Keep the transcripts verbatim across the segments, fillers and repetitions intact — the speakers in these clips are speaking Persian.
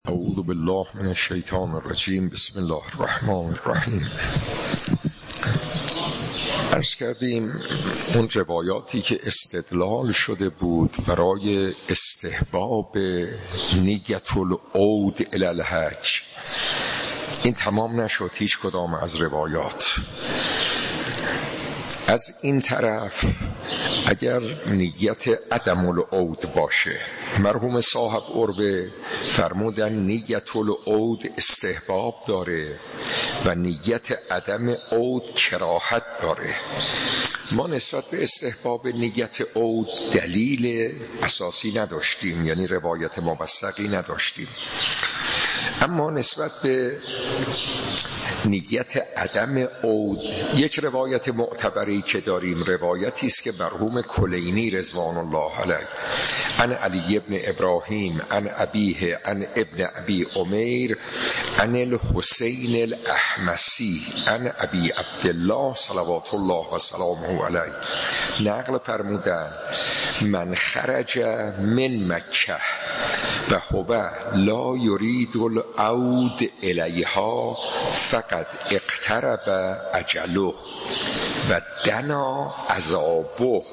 اعوذ بالله من الشیطان الرجیم. بسم الله الرحمن الرحیم. عرض کردیم اون روایاتی که استدلال شده بود برای استحباب نیت العود الی الحج، این تمام نشد هیچ کدام از روایات. از این طرف اگر نیت عدم العود باشه، مرحوم صاحب عربه فرمودن نیت العود استحباب داره و نیت عدم عود کراهت داره. ما نسبت به استحباب نیت عود دلیل اساسی نداشتیم، یعنی روایت موثقی نداشتیم. اما نسبت به نیت عدم عود یک روایت معتبری که داریم، روایتی است که مرحوم کلینی رضوان الله علیه عن علی ابن ابراهیم عن ابیه عن ابن ابی عمیر عن الحسین الاحمسی عن ابی عبدالله صلوات الله و سلامه علیه نقل فرمودند من خرج من مکه و هو لا یرید العود الیها فقد اقترب اجله و دنا عذابه.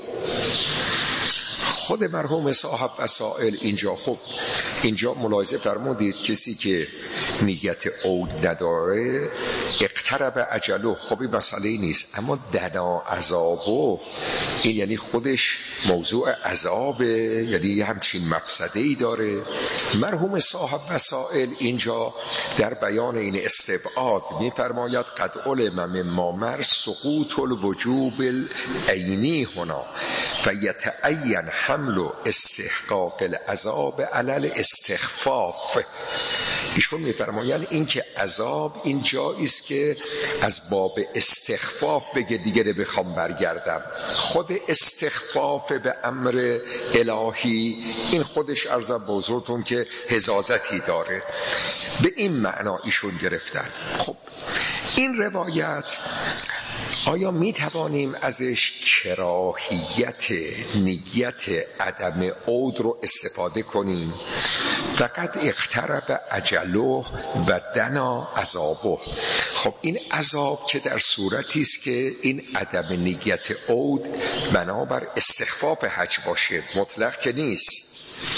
خود مرحوم صاحب وسائل اینجا خب اینجا ملاحظه فرمودید کسی که نیت عود نداره اقترب اجله، خب این مسئله نیست، اما دنا عذابه این یعنی خودش موضوع عذابه، یعنی همچین مقصده‌ای داره. مرحوم صاحب وسائل اینجا در بیان این استبعاد می‌فرماید قد علم مما مر سقوط الوجوب العینی هنا فیتعین حمل استحقاق العذاب علی الاستخفاف. ایشون می‌فرمایند این که عذاب این جایی است که از باب استخفاف بگه دیگه بخوام برگردم. خود استخفاف به امر الهی این خودش عرضم به حضورتون که حزازتی داره، به این معنا ایشون گرفتن. خب این روایت آیا می توانیم ازش کراهیت نیت عدم عود رو استفاده کنیم؟ فقط اقترب اجله و دنا عذابه. خب این عذاب که در صورتی است که این عدم نیت عود بنابر استخفاف حج باشه، مطلق که نیست.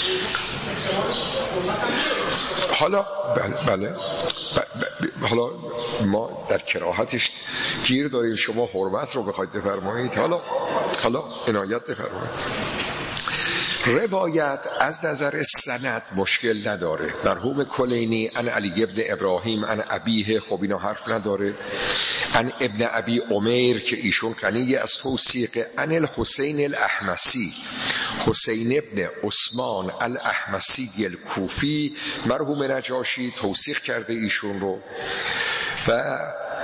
حالا بله, بله. حالا ما در کراهتش گیر داریم، شما حرمت رو بخواید بفرمایید، حالا حالا عنایت بفرمایید. روایت از نظر سند مشکل نداره. مرحوم کلینی عن علی ابن ابراهیم عن ابیه، خب اینا حرف نداره. عن ابن ابی عمیر که ایشون غنی از توثیق. عن الحسین الاحمسی، حسین ابن عثمان الاحمسی الکوفی، مرحوم نجاشی توثیق کرده ایشون رو. و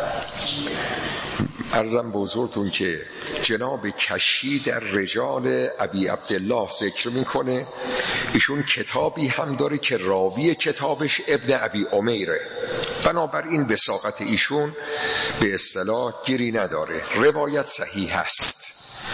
عرضم به حضورتون که جناب کشی در رجال ابی عبدالله ذکر میکنه، ایشون کتابی هم داره که راوی کتابش ابن ابی عمیره، بنابراین وثاقت ایشون به اصطلاح گیری نداره، روایت صحیح است.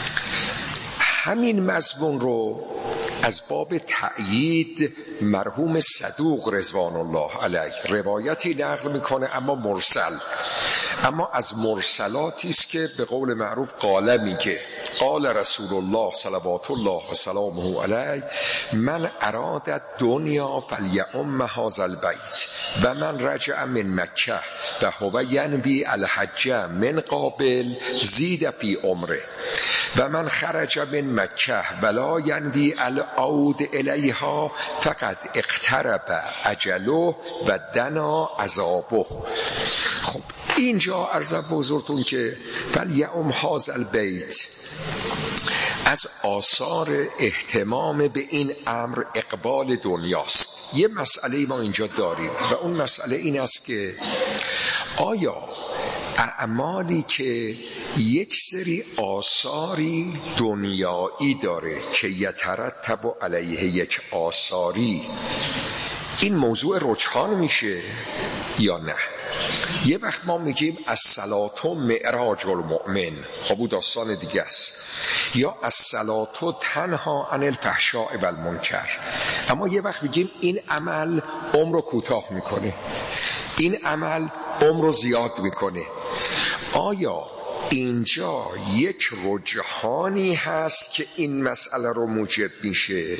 همین مضمون رو از باب تأیید مرحوم صدوق رضوان الله علیه روایتی نقل میکنه، اما مرسل، اما از مرسلاتی است که به قول معروف قال میگه قال رسول الله صلوات الله و سلامه علیه من اراد دنیا فلیعم هذا البیت و من رجع من مکه و هو ینوی الحج من قابل زید فی عمره و من خرج من مکه ولا ینوی العود الیها فقط اقترب اجله و دنا عذابه. خب اینجا عرض به حضورتون که فلیعم هذا البیت از آثار احتمام به این امر اقبال دنیاست. یه مسئله ما اینجا داریم و اون مسئله این است که آیا اعمالی که یک سری آثاری دنیایی داره که یترتب علیه یک آثاری، این موضوع رجحان میشه یا نه؟ یه وقت ما میگیم الصلاة معراج المؤمن، خب اون داستان دیگه است. یا الصلاة تنها عن الفحشاء و المنکر، اما یه وقت بگیم این عمل عمر رو کوتاه میکنه، این عمل عمر رو زیاد میکنه. آیا اینجا یک رجحانی هست که این مسئله رو موجب میشه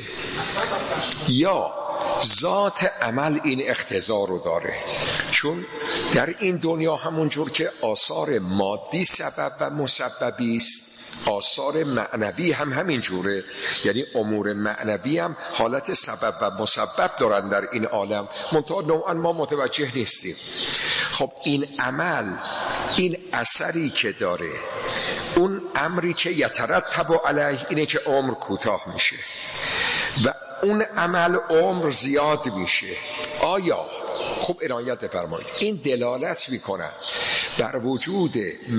یا ذات عمل این اقتضا رو داره؟ چون در این دنیا همونجور که آثار مادی سبب و مسببی است، آثار معنوی هم همین جوره. یعنی امور معنوی هم حالت سبب و مسبب دارن در این عالم، منتها نوعا ما متوجه نیستیم. خب این عمل، این اثری که داره، اون امری که یترتب علیه اینه که عمر کوتاه میشه و اون عمل عمر زیاد میشه. آیا خوب عنایت بفرمایید این دلالت میکنه بر وجود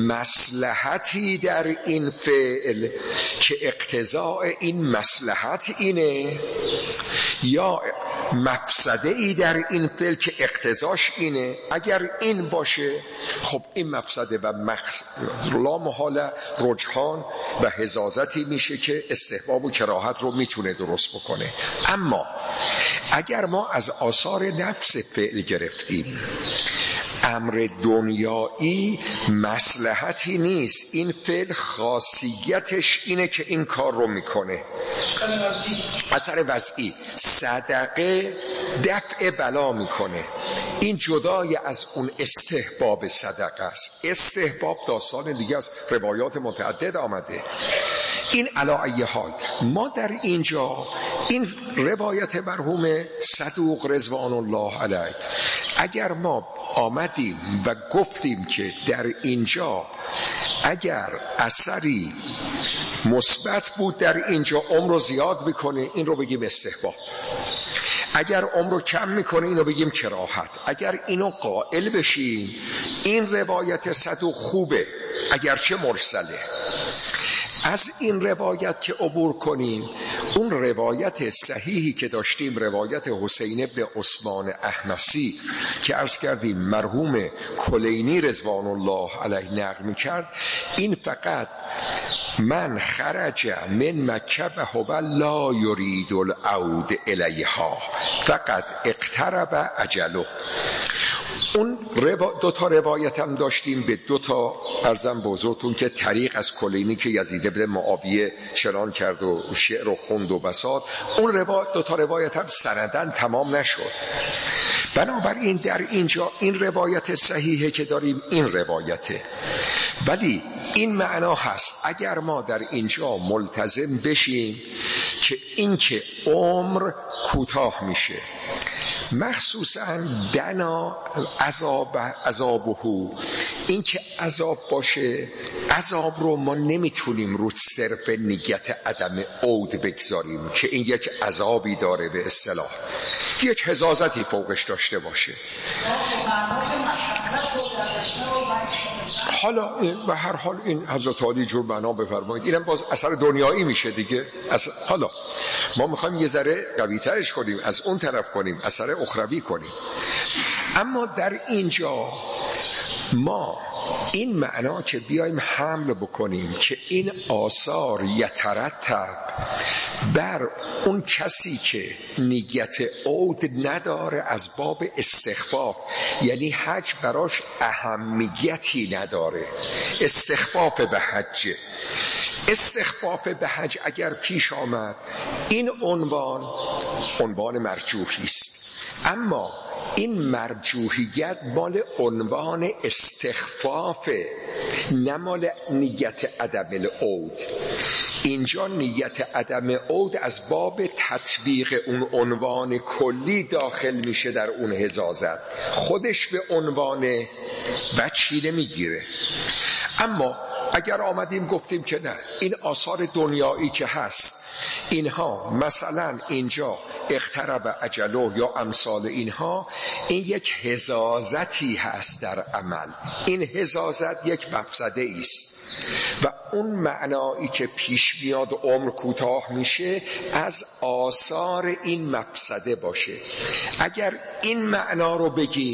مصلحتی در این فعل که اقتضاء این مصلحت اینه، یا مفسده ای در این فعل که اقتضاش اینه؟ اگر این باشه خب این مفسده و مقصد لا محاله رجحان و حزازتی میشه که استحباب و کراهت رو میتونه درست بکنه. اما اگر ما از آثار نفس فعل گرفتیم، امر دنیایی مصلحتی نیست، این فعل خاصیتش اینه که این کار رو میکنه، اثر وضعی، صدقه دفع بلا میکنه. این جدای از اون استحباب صدقه است. استحباب داستان دیگه از روایات متعدد آمده. این علی ای حال ما در اینجا این روایت مرحوم صدوق رضوان الله علیه، اگر ما آمدیم و گفتیم که در اینجا اگر اثری مثبت بود در اینجا عمر رو زیاد میکنه، این رو بگیم استحباب. اگر عمر رو کم میکنه این رو بگیم کراهت. اگر اینو قائل بشیم این روایت صدوق خوبه اگرچه مرسله. از این روایت که عبور کنیم، اون روایت صحیحی که داشتیم، روایت حسین ابن عثمان احمسی که عرض کردیم مرحوم کلینی رضوان الله علیه نقل میکرد، این فقط من خرج من مکه و هو لا یرید العود الیها فقط اقترب اجله. اون دو تا روایت هم داشتیم به دو تا ارزم بزرگتون که طریق از کلینی که یزید ابن معاویه چنان کرد و شعر و خوند و بساط، اون روایت دو تا روایت هم سندن تمام نشد. بنابراین در اینجا این روایت صحیحه که داریم، این روایته، ولی این معنا هست اگر ما در اینجا ملتزم بشیم که این که عمر کوتاه میشه، مخصوصا دنا عذاب عذابهو، این که عذاب باشه، عذاب رو ما نمیتونیم رو صرف نیت عدم عود بگذاریم که این یک عذابی داره، به اصطلاح یک حزازتی فوقش داشته باشه. حالا این به هر حال این حضرت عالی جور معنا بفرمایید، اینم باز اثر دنیایی میشه دیگه. حالا ما میخوایم یه ذره قوی ترش کنیم، از اون طرف کنیم، اثر اخروی کنیم. اما در اینجا ما این معنا که بیایم حمل بکنیم که این آثار یترتب بر اون کسی که نیت عود نداره از باب استخفاف، یعنی حج براش اهمیتی نداره، استخفاف به حج، استخفاف به حج اگر پیش آمد این عنوان عنوان مرجوحی است. اما این مرجوحیت مال عنوان استخفاف، نه مال نیت عدم العود. اینجا نیت عدم عود از باب تطبیق اون عنوان کلی داخل میشه در اون حزازت، خودش به عنوان وجهی نمیگیره. اما اگر آمدیم گفتیم که نه، این آثار دنیایی که هست اینها مثلا اینجا اقترب اجله یا امثال اینها، این یک حزازتی هست در عمل، این حزازت یک مفسده است و اون معنایی که پیش میاد عمر کوتاه میشه از آثار این مفسده باشه. اگر این معنا رو بگیم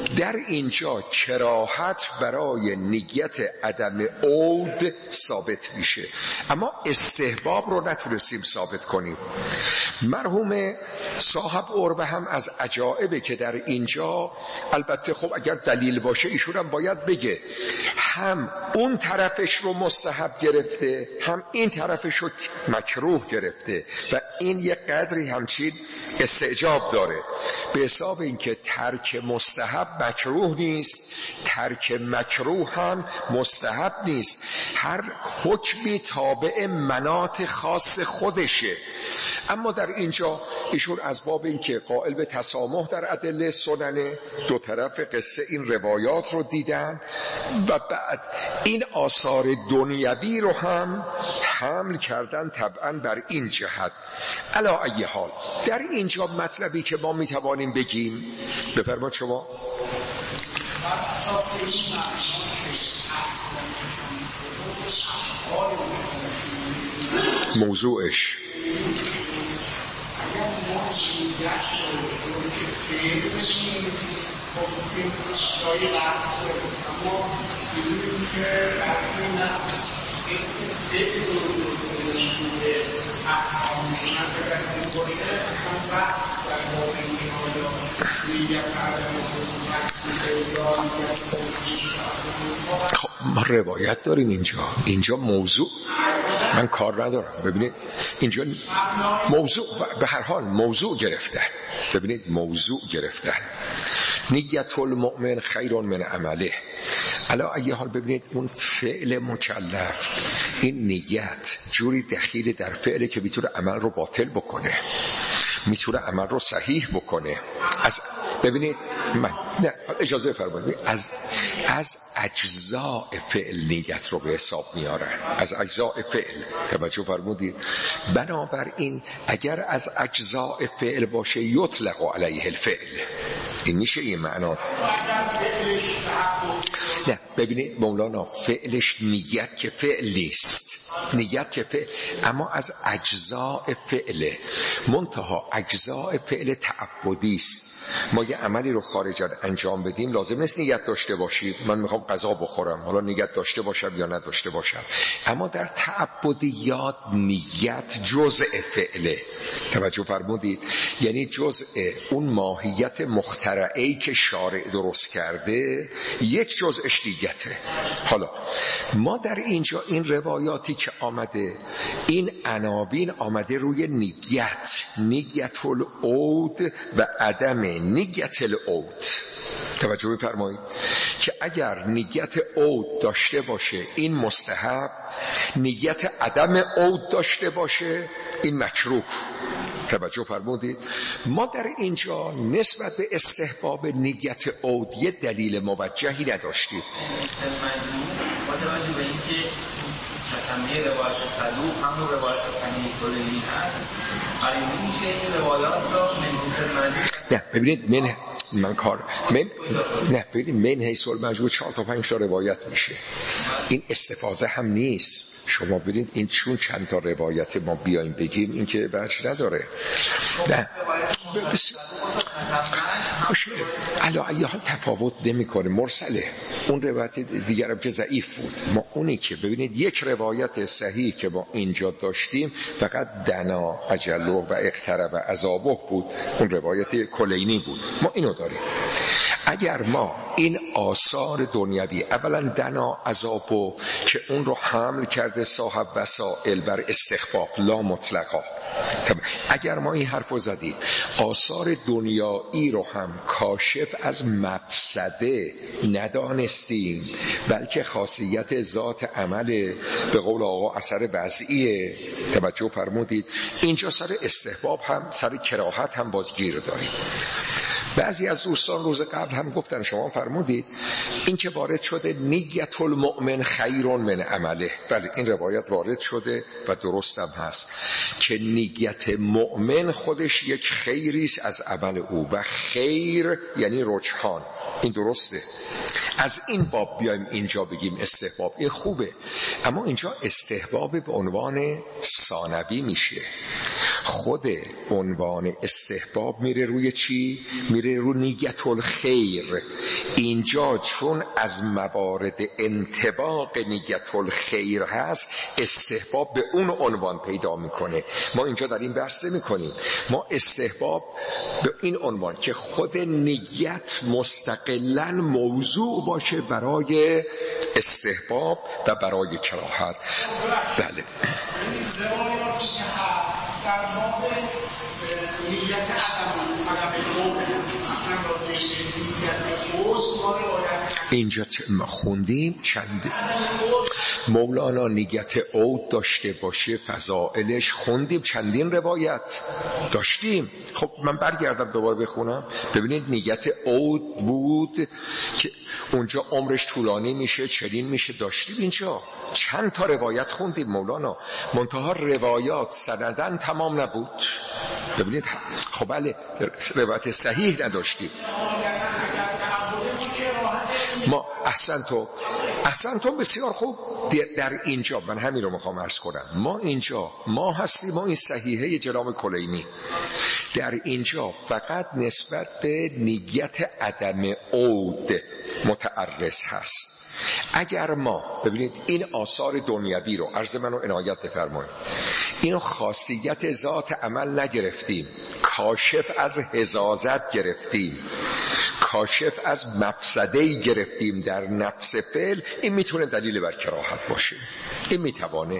در اینجا کراهت برای نیت عدم عود ثابت میشه، اما استحباب رو نتونستیم ثابت کنیم. مرحوم صاحب عربه هم از عجائبه که در اینجا، البته خب اگر دلیل باشه ایشون هم باید بگه هم اون طرفش رو مستحب گرفته هم این طرفش رو مکروه گرفته و این یک قدری همچین استعجاب داره، به حساب اینکه ترک مستحب مکروه نیست، ترک مکروه هم مستحب نیست، هر حکمی تابع مناط خاص خودشه. اما در اینجا ایشون از باب اینکه قائل به تسامح در ادله سننه، دو طرف قصه این روایات رو دیدن و بعد این آثار دنیوی رو هم حمل کردن طبعا بر این جهت. علی ای حال در اینجا مطلبی که ما میتوانیم بگیم، بفرمایید شما. موضوعش خب ما روایت داریم اینجا، اینجا موضوع من کار ندارم. ببینید اینجا موضوع به هر حال موضوع گرفتن، ببینید موضوع گرفتن نیت المؤمن خیر من عمله. علا ای حال ببینید اون فعل مکلف، این نیت جوری دخیل در فعله که میتونه عمل رو باطل بکنه، میتونه عمل رو صحیح بکنه. از ببینید من نه اجازه فرمایید، از از اجزاء فعل نیت رو به حساب میارن، از اجزاء فعل. توجه فرمودید؟ بنابراین اگر از اجزاء فعل باشه یطلق علیه الفعل، این میشه این معنا. نه ببینید مولانا فعلش نیت که فعل نیست، نیت که فعل، اما از اجزاء فعله، منتها اجزاء فعل تعبدی است. ما یه عملی رو خارجاً انجام بدیم لازم نیست نیت داشته باشیم. من میخوام غذا بخورم، حالا نیت داشته باشم یا نداشته باشم، اما در تعبدیات نیت جزء فعله. توجه فرمودید؟ یعنی جزء اون ماهیت مخترعه‌ای که شارع درست کرده، یک جزءش نیته. حالا ما در اینجا این روایاتی که آمده، این عناوین آمده روی نیت، نیت العود و عدم نیت العود. توجه بفرمایید که اگر نیت عود داشته باشه این مستحب، نیت عدم عود داشته باشه این مکروه. توجه فرمودید؟ ما در اینجا نسبت به استحباب نیت عود یه دلیل موجهی نداشتیم. با توجه به اینکه تسمیه روایت صدوق همون روایت تسمیه کلینی هست، آیا میشه این روایات را منحیث المجموع؟ نه ببینید من من کار من نه ببینید من حیث المجموع چهار تا پنج تا روایت میشه، این استفاضه هم نیست. شما ببینید این چون چند تا روایت ما بیایم بگیم این که وجه نداره. نه باشه علی ای حال تفاوت نمیکنه، مرسله. اون روایت دیگرم که ضعیف بود، ما اونی که ببینید یک روایت صحیح که ما اینجا داشتیم فقط دنا اجله و اقترب و عذابه بود، اون روایت کلینی بود، ما اینو داریم. اگر ما این آثار دنیوی، اولا دنا عذابه که اون رو حمل کرده صاحب وسائل بر استخفاف لا مطلقا، اگر ما این حرف رو زدیم آثار دنیایی رو هم کاشف از مفسده ندانستیم، بلکه خاصیت ذات عمل، به قول آقا اثر وضعیه. توجه فرمودید؟ اینجا سر استحباب هم سر کراهت هم بازگیر داریم. بعضی از دوستان روز قبل هم گفتن، شما فرمودید این که وارد شده نیت المؤمن خیر من عمله، بله این روایت وارد شده و درست هم هست که نیت مؤمن خودش یک خیریست از عمل او و خیر یعنی رجحان، این درسته. از این باب بیایم اینجا بگیم استحباب، این خوبه، اما اینجا استحباب به عنوان ثانوی میشه. خود عنوان استحباب میره روی چی؟ میره رو نیت الخیر. اینجا چون از موارد انطباق نیت الخیر هست، استحباب به اون عنوان پیدا میکنه. ما اینجا در این بحث میکنیم، ما استحباب به این عنوان که خود نیت مستقلاً موضوع باشه برای استحباب و برای کراهت. بله. اینجا ما خوندیم چند مولانا نیت عود داشته باشه، فضائلش خوندیم، چندین روایت داشتیم. خب من برگردم دوباره بخونم. ببینید نیت عود بود که اونجا عمرش طولانی میشه، چنین میشه، داشتیم اینجا چند تا روایت خوندیم مولانا، منتها روایات سندن تمام نبود. ببینید خب بله روایت صحیح نداشتیم ما. احسن تو احسن تو بسیار خوب. در اینجا من همین رو میخوام عرض کنم، ما اینجا ما هستیم، ما این صحیحه جناب کلینی در اینجا فقط نسبت به نیت عدم عود متعرض هست. اگر ما ببینید این آثار دنیوی رو عرض منو عنایت بفرمایید، اینو خاصیت ذات عمل نگرفتیم، کاشف از حزازت گرفتیم، کاشف از مفسده‌ای گرفتیم در نفس فعل، این میتونه دلیل بر کراهت باشه، این میتوانه.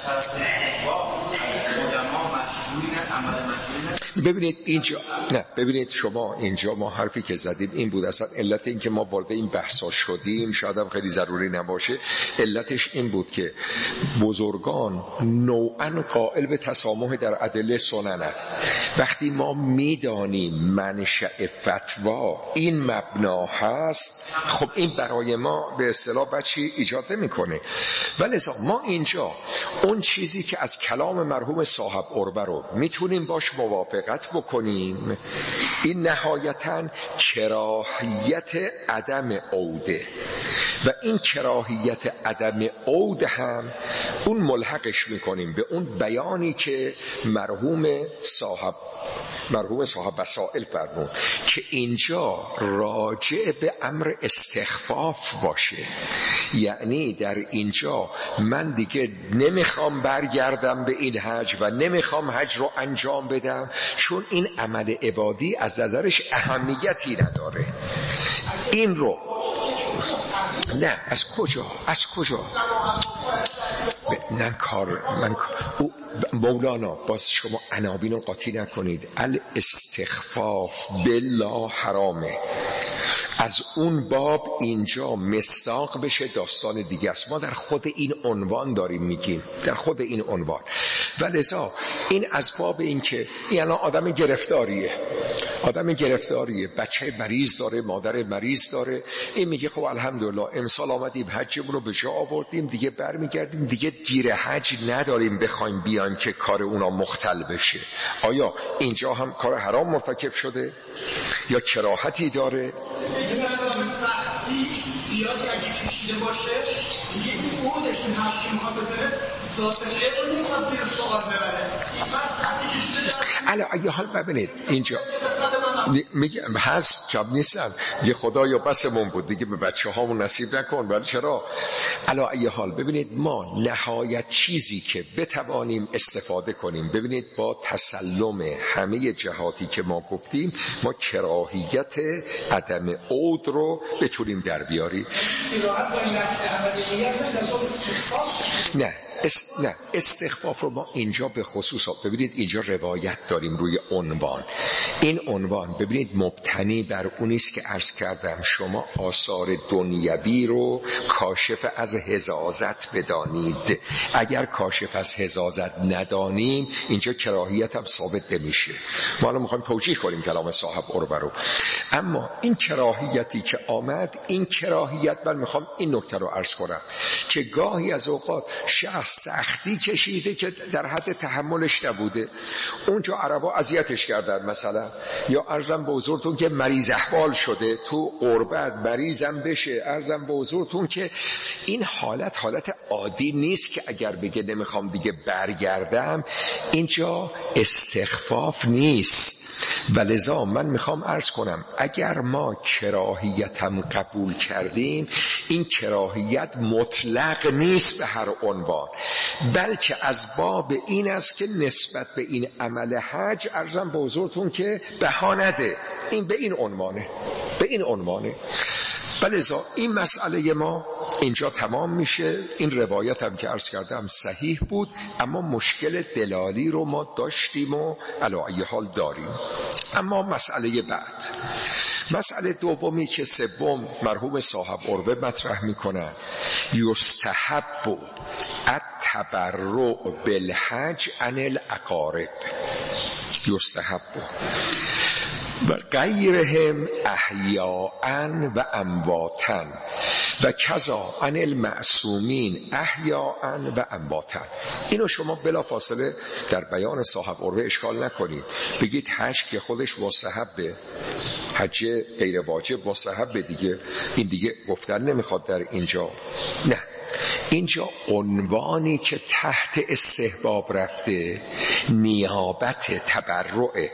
ببینید اینجا نه ببینید شما اینجا ما حرفی که زدیم این بود، اصلا علت این که ما وارد این بحثا شدیم شاید هم خیلی ضروری نباشه، علتش این بود که بزرگان نوعاً قائل به تسامح در ادله سننه. وقتی ما میدانیم منشأ فتوا این مبنا هست، خب این برای ما به اصطلاح بچی ایجاد نمیکنه. ولذا ما اینجا اون چیزی که از کلام مرحوم صاحب عربه رو میتونیم باش موافقت بکنیم، این نهایتاً کراهیت عدم عوده و این کراهیت عدم عود هم اون ملحقش میکنیم به اون بیانی که مرحوم صاحب مرحوم صاحب وسائل فرمود که اینجا راجع به امر استخفاف باشه. یعنی در اینجا من دیگه نمیخوام برگردم به این حج و نمیخوام حج رو انجام بدم چون این عمل عبادی از نظرش اهمیتی نداره. این رو نه از کجا از کجا من کار من مولانا باز شما عناوین رو قاطی نکنید. الاستخفاف بالله حرامه، از اون باب اینجا مصداق بشه داستان دیگه است. ما در خود این عنوان داریم میگیم، در خود این عنوان. ولذا این از باب این که یعنی آدم گرفتاریه آدم گرفتاریه بچه مریض داره، مادر مریض داره، این میگه خب الحمدلله امسال آمدیم حجمون رو به جا آوردیم، دیگه برمیگردیم، دیگه گیر حج نداریم بخوایم بیان که کار اونا مختل بشه. آیا اینجا هم کار حرام مرتکب شده یا کراهتی داره؟ زیادی اگه کشیده باشه دیگه این بودش این حرف که میخواد بزنه ذات خیر رو نمیخواد زیر سوال ببره. بس سختی کشیده در علا اگه حال ببینید اینجا میگم هست کم نیستم یه خدایا بسمون بود دیگه به بچه هامون نصیب نکن. ولی چرا؟ علا اگه حال ببینید ما نهایت چیزی که بتوانیم استفاده کنیم، ببینید با تسلم همه جهاتی که ما گفتیم، ما کراهیت عدم عود رو بتونیم در بیاریم. نه است... نه استخفاف رو ما اینجا به خصوص ببینید اینجا روایت داریم روی عنوان. این عنوان ببینید مبتنی بر اونیست که عرض کردم شما آثار دنیوی رو کاشف از حزازت بدانید. اگر کاشف از حزازت ندانیم اینجا کراهیت هم ثابت نمیشه. ما الان میخوایم توجیه کنیم کلام صاحب عربه رو. اما این کراهیتی که آمد، این کراهیت من میخوام این نکته رو عرض کنم که گاهی از اوقات شخص سختی کشیده که در حد تحملش نبوده، اونجا عربا اذیتش کردن مثلا، یا عرضم به حضورتون که مریض احوال شده تو غربت، مریضم بشه، عرضم به حضورتون که این حالت حالت عادی نیست که اگر بگه نمیخوام دیگه برگردم، اینجا استخفاف نیست. ولذا من میخوام عرض کنم اگر ما کراهیتم قبول کردیم، این کراهیت مطلق نیست به هر عنوان، بلکه از باب این است که نسبت به این عمل حج عرضم به حضورتون که بها نده، این به این عنوانه، به این عنوانه. ولذا این مسئله ما اینجا تمام میشه. این روایت هم که عرض کردم صحیح بود، اما مشکل دلالی رو ما داشتیم و علی ای حال داریم. اما مسئله بعد، مسئله دومی که سوم مرحوم صاحب عروه مطرح میکنن، یستحب التبرع بالحج عن الاقارب، یستحب و غیرهم احیاء و امواتا و کذا عن المعصومین احیاء و امواتا. اینو شما بلا فاصله در بیان صاحب عروه اشکال نکنید، بگید حج که خودش مستحبه، حج غیر واجب مستحبه دیگه، این دیگه گفتن نمیخواد در اینجا. نه، اینجا عنوانی که تحت استحباب رفته نیابت تبرع،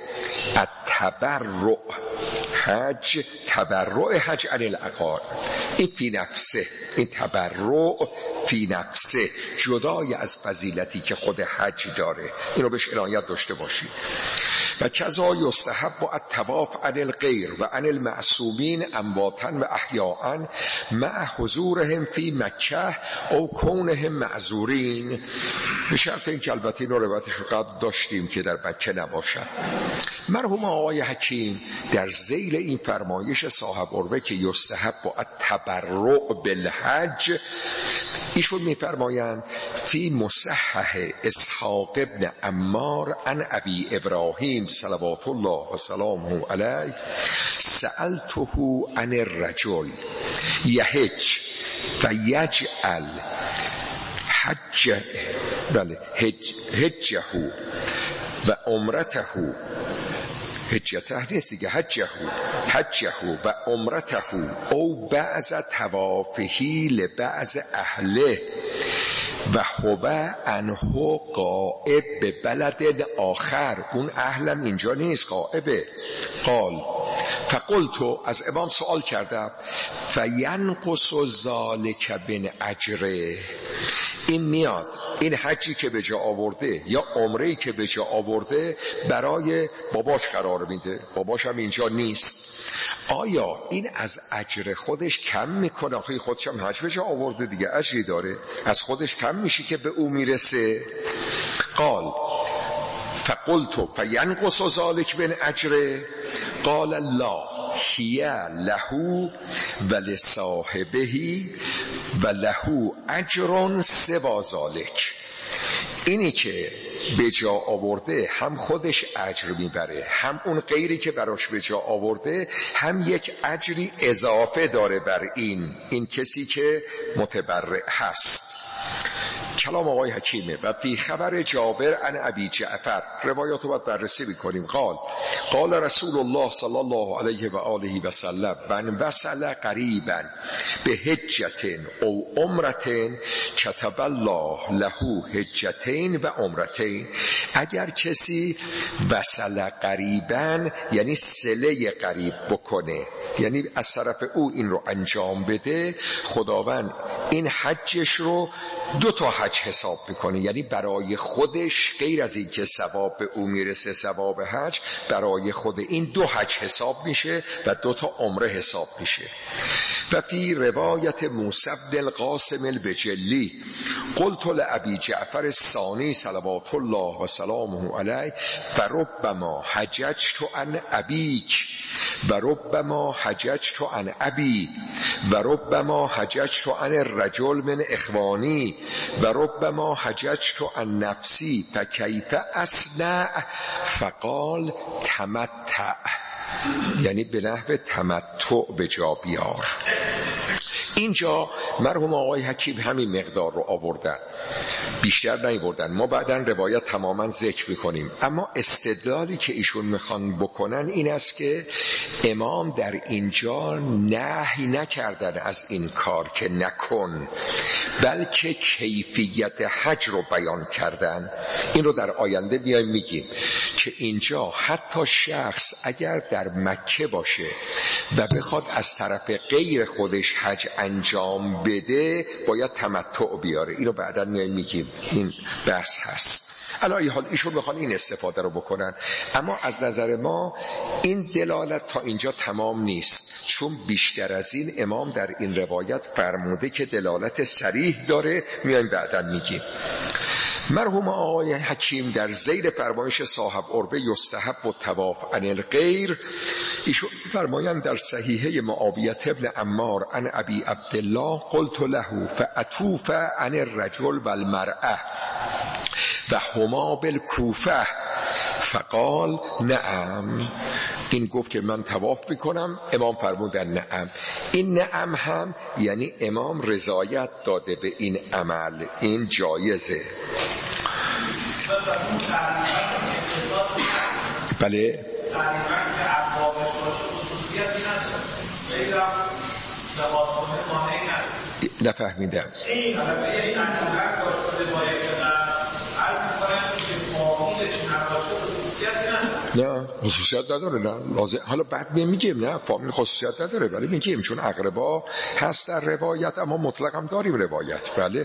التبرع حج، تبرع حج عن الاقارب، این فی نفسه، این تبرع فی نفسه جدای از فضیلتی که خود حج داره، اینو بهش عنایت داشته باشید. و کذا یستحب الطواف عن الغیر و عن المعصومین امواتا و احیاء مع حضورهم فی مکه او کونهم معذورین، به شرط این که البته این روایتش رو قبل داشتیم که در مکه نباشد. مرحوم آقای حکیم در ذیل این فرمایش صاحب عروه که یستحب التبرع بالحج، ایشون میفرمایند فی مصحح اسحاق ابن عمار عن ابی ابراهیم صلوات الله و سلامه علیه سألته عن الرجل یحج فیجعل حج بله حج حجه و عمرته، حجته نیست دیگه، حجه حجه و عمرته او بعض توافهی لبعض اهله و خوبه انهو قائب به بلد آخر، اون اهلم اینجا نیست، قائبه. قال فقلتو، از امام سوال کردم، فینقص ذالک بن اجره، این میاد این حجی که به جا آورده یا عمره‌ای که به جا آورده برای باباش قرار میده، باباش هم اینجا نیست، آیا این از اجر خودش کم میکنه؟ آخه خودش هم حج به جا آورده دیگه، اجری داره، از خودش کم میشه که به او میرسه؟ قال فقلت فینقص ذلک من اجره قال لا هی له و لصاحبه و له اجر سوا ذلک، اینی که به جا آورده هم خودش اجر میبره، هم اون غیری که براش به جا آورده هم یک اجری اضافه داره بر این این کسی که متبرع هست. کلام آقای حکیمه. و فی خبر جابر عن ابی جعفر، روایات رو باید بررسی بکنیم. قال قال رسول الله صلی الله علیه و آله و سلم من وصل قریبا به حجتین او عمرتین کتب الله له حجتین و عمرتین، اگر کسی وصل قریبا یعنی صله قریب بکنه، یعنی از طرف او این رو انجام بده، خداوند این حجش رو دو تا حج حساب میکنه، یعنی برای خودش غیر از این که ثواب به او میرسه ثواب حج، برای خود این دو حج حساب میشه و دو تا عمره حساب میشه. و فی روایت موسی بن القاسم البجلی قلت لابی جعفر الثانی صلوات الله و سلامه علیه فربما حججت عن ابیک و ربما حججت عن ابی و ربما حججت عن الرجل من اخوانی و ربما حججت عن نفسی فکیف اصنع فقال تمتع، یعنی به نحو تمتع به جا بیار. اینجا مرحوم آقای حکیم همین مقدار رو آوردن، بیشتر نیاوردن. ما بعداً روایت تماما ذکر میکنیم، اما استدلالی که ایشون میخوان بکنن این است که امام در اینجا نهی نکردن از این کار که نکن، بلکه کیفیت حج رو بیان کردن. این رو در آینده بیایم میگیم که اینجا حتی شخص اگر در مکه باشه و بخواد از طرف غیر خودش حج انجام بده باید تمتع بیاره. این رو بعدا میایم میگیم، این بحث هست. علی حال ایشون بخوان این استفاده رو بکنن، اما از نظر ما این دلالت تا اینجا تمام نیست، چون بیشتر از این امام در این روایت فرموده که دلالت صریح داره. میایم بعدا میگیم. مرحوم آقای حکیم در ذیل فرمایش صاحب عربه یستحب الطواف عن الغیر، ایشون فرمایند در صحیحه معاویه ابن عمار عن ابی عبدالله قلت له فاطوف عن الرجل والمرأة و هما بالکوفه فقال نعم. این گفت که من طواف میکنم، امام فرمودن نعم. این نعم هم یعنی امام رضایت داده به این عمل، این جایزه. بله نفهمیدم. نه خصوصیت نداره، نه لازم. حالا بعد میگیم نه فامیل خصوصیت نداره، ولی میگیم چون اقربا هست در روایت، اما مطلق هم داریم روایت. بله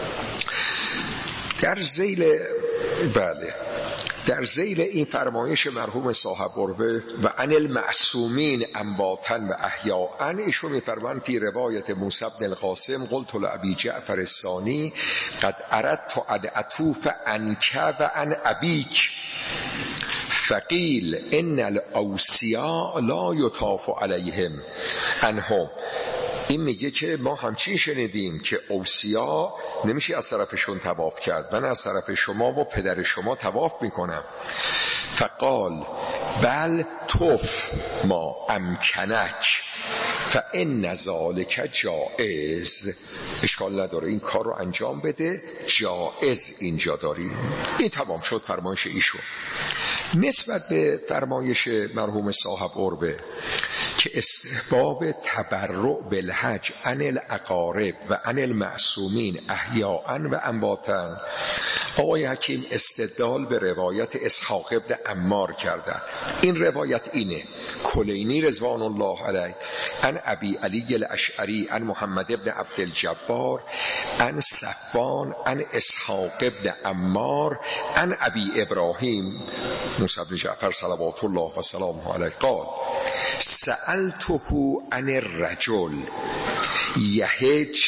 در ذیل بله در ذیل این فرمایش مرحوم صاحب عربه و عن المعصومین امواتا و احیاء، ایشون میفرمایند فی روایت موسی بن القاسم قلت لابی جعفر الثانی قد اردت ان اطوف عنک و عن ابیک فقیل ان الاوصیاء لا یطاف علیهم عنهم. این میگه که ما همچین شنیدیم که اوصیا نمیشه از طرفشون طواف کرد، من از طرف شما و پدر شما طواف میکنم. فقال بل طف ما امکنک فان ذلک جائز، اشکال نداره این کار رو انجام بده، جائز اینجا داری. این تمام شد فرمایش ایشون. نسبت به فرمایش مرحوم صاحب عربه که استحباب تبرع بالحج عن الاقارب و عن المعصومین احیاء و امواتا، آقای حکیم استدلال به روایت اسحاق ابن عمار کردن. این روایت اینه: کلینی رضوان الله علیه عن ابی علی الاشعری عن محمد ابن عبد الجبار عن صفوان عن اسحاق ابن عمار عن ابی ابراهیم موسی بن جعفر صلوات الله و سلامه علیه قال سألته عن الرجل یحج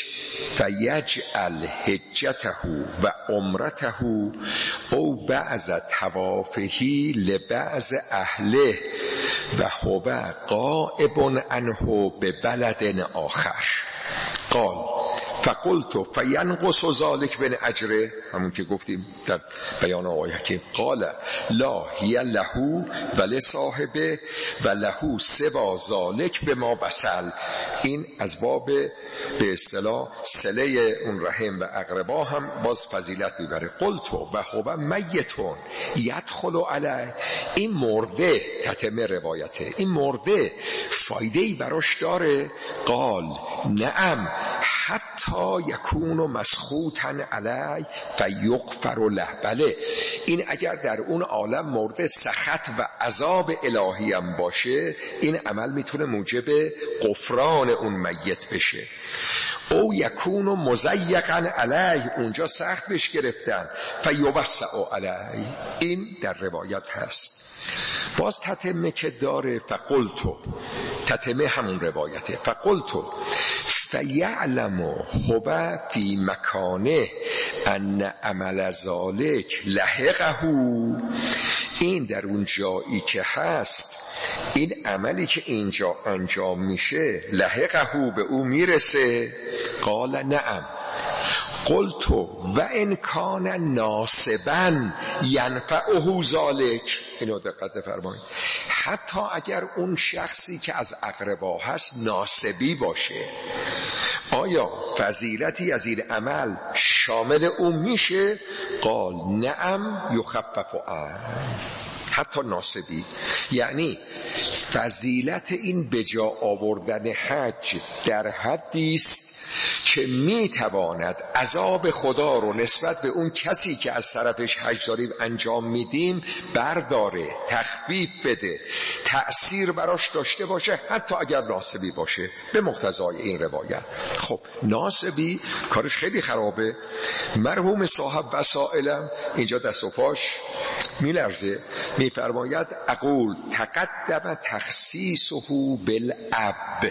فیجعل حجته و عمرته او بعض توافه لبعض اهله و هو غائب عنه ببلد آخر. قال فقلت فینقص ذلك من اجره، همون که گفتیم در بیان آقای حکیم. قال لا هی له ولی صاحبه و له سوا ذلك بما بسل. این از باب به اصطلاح صله اون رحم و اقربا هم باز فضیلت میبره. قلت و هو میتون یدخل علیه، این مرده، تتمه روایته، این مرده فایده‌ای براش داره؟ قال نعم حتی یکون مسخوطا علی فیغفر له. بله این اگر در اون عالم مورد سخط و عذاب الهی هم باشه، این عمل میتونه موجب غفران اون میت بشه. او یکون مضیقا علیه، اونجا سخت بهش گرفتن، فیوسع علیه، این در روایت هست. باز تتمه که داره فقلتو، تتمه همون روایته. فقلتو فیعلم هو فی مکانه ان عمل ذالک لحقه، این در اون جایی که هست این عملی که اینجا انجام میشه لحقه به او میرسه. قال نعم قلت و ان کان ناصبا ینفعه ذلک. اینو دقت فرمایید، حتی اگر اون شخصی که از اقربا هست ناسبی باشه، آیا فضیلتی از این عمل شامل اون میشه؟ قال نعم یخفف عنه. حتی ناسبی، یعنی فضیلت این بجا آوردن حج در حدی است که میتواند عذاب خدا رو نسبت به اون کسی که از طرفش حج داریم انجام میدیم برداره، تخفیف بده، تأثیر براش داشته باشه، حتی اگر ناسبی باشه، به مقتضای این روایت. خب ناسبی کارش خیلی خرابه. مرحوم صاحب وسائلم اینجا دست و پاش میلرزه، میفرماید اقول تقدم تخصیصه بالاب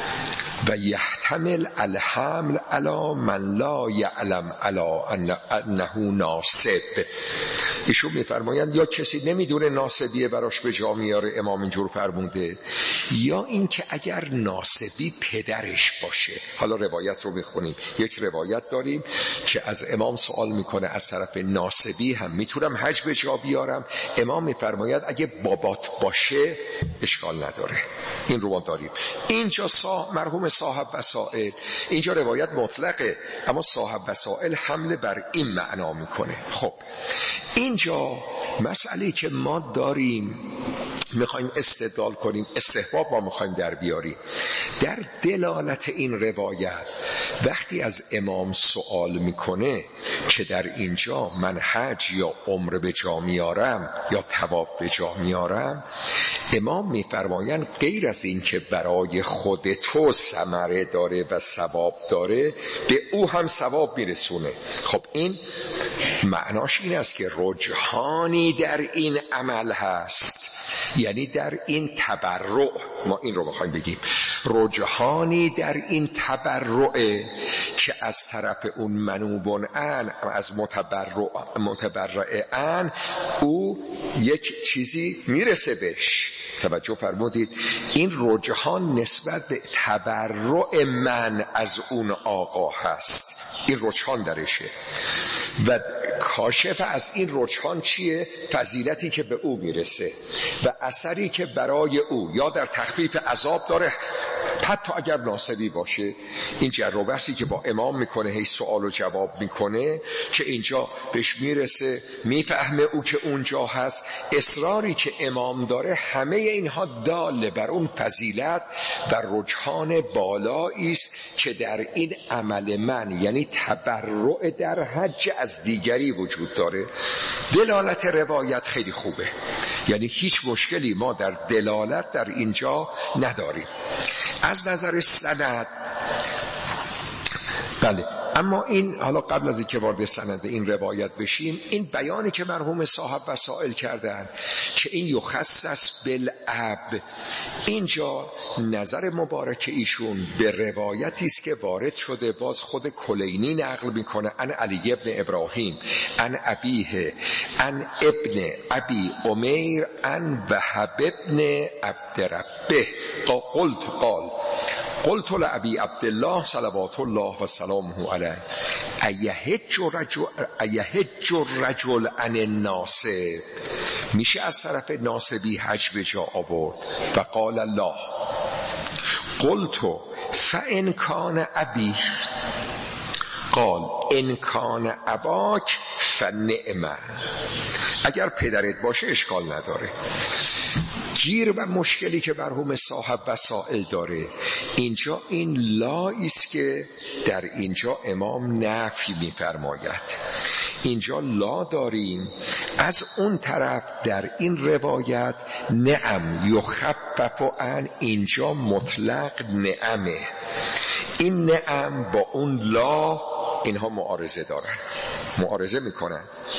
و یحتمل الحمل علی من لا یعلم علی انه ناسب. ایشون میفرمایند یا کسی نمیدونه ناسبیه براش به جا میاره، امام اینجور فرموده، یا اینکه اگر ناسبی پدرش باشه. حالا روایت رو میخونیم. یک روایت داریم که از امام سوال میکنه از طرف ناسبی هم میتونم حج به جا بیارم؟ امام میفرماید اگه بابات باشه اشکال نداره. این رو داریم. اینجا صاحب مرحوم صاحب وسائل، اینجا روایت مطلقه، اما صاحب وسائل حمله بر این معنا میکنه. خب اینجا مسئله که ما داریم میخوایم استدلال کنیم، استحباب ما میخوایم در بیاریم، در دلالت این روایت وقتی از امام سوال میکنه که در اینجا من حج یا عمره به جا میارم یا طواف به جا میارم، امام میفرمایند غیر از این که برای خود تو ثمره داره و ثواب داره، به او هم ثواب میرسونه. خب این معناش این است که رجحانی در این عمل هست، یعنی در این تبرع، ما این رو بخوایم بگیم، رجحانی در این تبرع که از طرف اون منوبون ان، از متبرع متبرع ان، او یک چیزی میرسه بهش. توجه فرمودید، این رجحان نسبت به تبرع من از اون آقا هست، این رجحان درشه و کاشف از این رجحان چیه؟ فضیلتی که به او میرسه و اثری که برای او یا در تخفیف عذاب داره، حتی اگر ناسبی باشه. این جر و بحثی که با امام میکنه، هی سوال و جواب میکنه که اینجا بهش میرسه، میفهمه او که اونجا هست، اصراری که امام داره، همه اینها داله بر اون فضیلت و رجحان بالایی است که در این عمل من، یعنی تبرع در حج، از دیگری وجود داره. دلالت روایت خیلی خوبه، یعنی هیچ مشکلی ما در دلالت در اینجا نداریم از نظر سند. بله، اما این حالا قبل از اینکه وارد سند این روایت بشیم، این بیانی که مرحوم صاحب وسائل کردن که این یخصص بالاب، اینجا نظر مبارک ایشون به روایتی است که وارد شده، باز خود کلینی نقل میکنه، ان علی ابن ابراهیم ان ابیه ان ابن ابی امیر ان وهب ابن عبدربه قلت قال قلت لأبي عبد الله صلوات الله و سلامه علیه ایهج رجل ایهج الرجل عن الناصب، میشه از طرف ناصبی حج به جا آورد؟ و قال الله قلت فإن كان أبي قال إن كان أباك فنعم. اگر پدرت باشه اشکال نداره. گیر و مشکلی که مرحوم صاحب وسائل داره اینجا این لایی است که در اینجا امام نفی می‌فرماید. اینجا لا داریم، از اون طرف در این روایت نعم یخفف عن، اینجا مطلق نعمه. این نعم با اون لا اینها معارضه دارن، معارضه میکنن.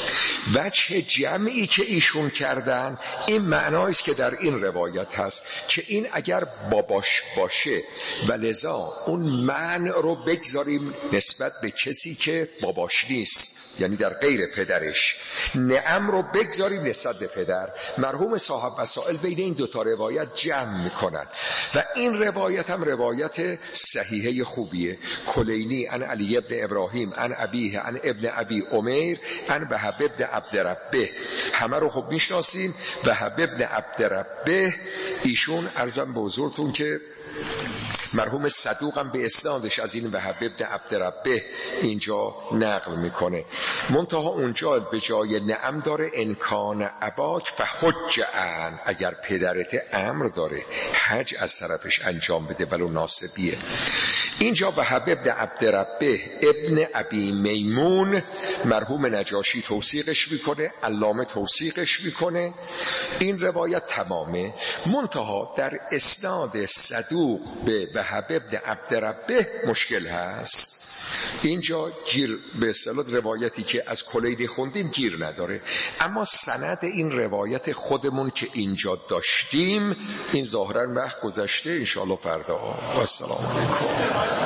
وجه جمعی که ایشون کردن این معنایست که در این روایت هست که این اگر باباش باشه و لذا اون من رو بگذاریم نسبت به کسی که باباش نیست، یعنی در غیر پدرش، نعم رو بگذاریم نسبت به پدر. مرحوم صاحب وسائل بین این دوتا روایت جمع میکنن و این روایت هم روایت صحیحه خوبیه. کلینی عن علی ابن ابراهیم عن ابیه عن ابن ابی عمیر عن وهب ابن عبدربه، همه رو خوب میشناسیم. وهب ابن عبدربه ایشون عرضم به حضورتون که مرحوم صدوقم به اسنادش از این وهب ابن عبدربه اینجا نقل میکنه. منتها اونجا به جای نعم داره انکان اباک فحج عن، اگر پدرت امر داره حج از طرفش انجام بده ولو ناسبیه. اینجا وهب ابن عبدربه ابن ابی میمون مرحوم نجاشی توثیقش میکنه، علامه توثیقش میکنه. این روایت تمامه. منتها در اسناد صدوق به وهب ابن عبدربه مشکل هست. اینجا گیر به اصطلاح روایتی که از کلینی خوندیم گیر نداره، اما سند این روایت خودمون که اینجا داشتیم این ظاهرا وقت گذشته، انشاءالله فردا. و السلام علیکم.